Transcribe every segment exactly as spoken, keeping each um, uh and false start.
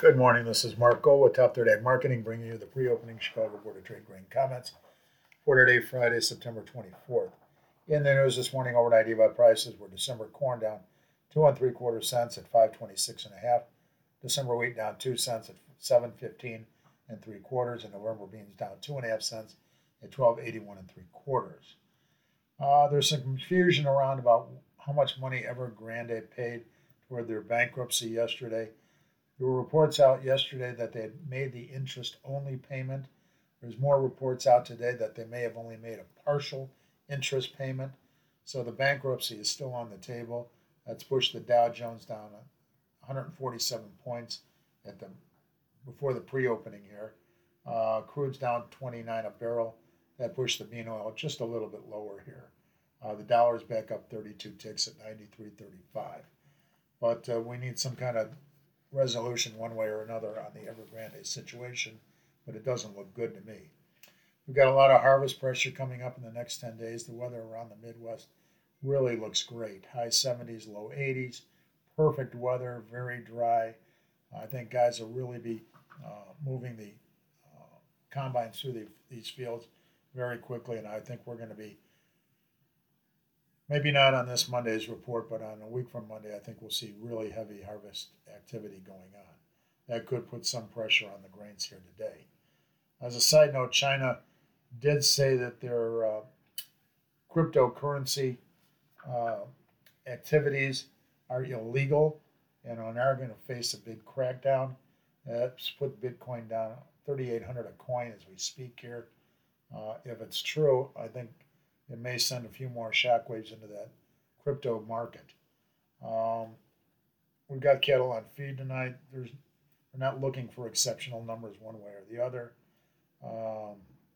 Good morning. This is Mark Gold with Top Third Ag Marketing, bringing you the pre-opening Chicago Board of Trade grain comments for today, Friday, September twenty-fourth. In the news this morning, overnight E V A prices were December corn down two and three quarter cents at five twenty-six and a half. December wheat down two cents at seven fifteen and three quarters, and November beans down two and a half cents at twelve eighty-one and three quarters. Uh, there's some confusion around about how much money Evergrande paid toward their bankruptcy yesterday. There were reports out yesterday that they had made the interest-only payment. There's more reports out today that they may have only made a partial interest payment. So the bankruptcy is still on the table. That's pushed the Dow Jones down one hundred forty-seven points at the before the pre-opening here. Uh, crude's down twenty-nine a barrel. That pushed the bean oil just a little bit lower here. Uh, the dollar's back up thirty-two ticks at ninety-three thirty-five. But uh, we need some kind of resolution one way or another on the Evergrande situation, but it doesn't look good to me. We've got a lot of harvest pressure coming up in the next ten days. The weather around the Midwest really looks great. High seventies, low eighties, perfect weather, very dry. I think guys will really be uh, moving the uh, combines through the, these fields very quickly, and I think we're going to be, maybe not on this Monday's report, but on a week from Monday, I think we'll see really heavy harvest activity going on. That could put some pressure on the grains here today. As a side note, China did say that their uh, cryptocurrency uh, activities are illegal and are going to face a big crackdown. That's put Bitcoin down thirty-eight hundred a coin as we speak here. Uh, if it's true, I think it may send a few more shockwaves into that crypto market. Um, we've got cattle on feed tonight. There's, we're not looking for exceptional numbers one way or the other. Um,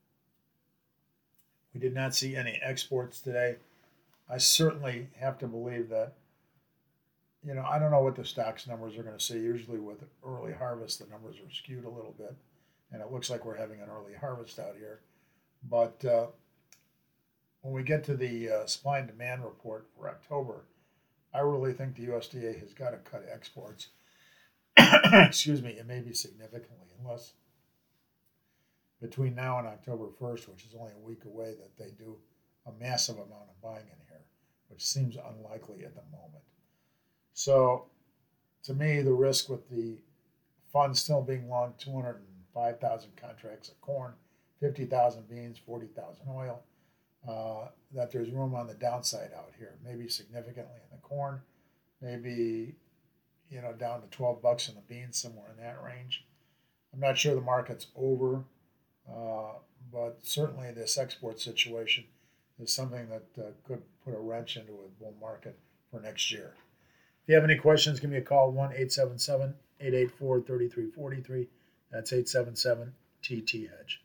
we did not see any exports today. I certainly have to believe that, you know, I don't know what the stocks numbers are going to say. Usually with early harvest, the numbers are skewed a little bit, and it looks like we're having an early harvest out here. But uh, when we get to the uh, supply and demand report for October, I really think the U S D A has got to cut exports. Excuse me, it may be significantly, unless between now and October first, which is only a week away, that they do a massive amount of buying in here, which seems unlikely at the moment. So, to me, the risk with the fund still being long two hundred five thousand contracts of corn, fifty thousand beans, forty thousand oil, uh, that there's room on the downside out here, maybe significantly in the corn, maybe, you know, down to twelve bucks in the beans, somewhere in that range. I'm not sure the market's over, uh, but certainly this export situation is something that uh, could put a wrench into a bull market for next year. If you have any questions, give me a call, one eight seven seven, eight eight four, three three four three. That's eight seven seven T T Hedge.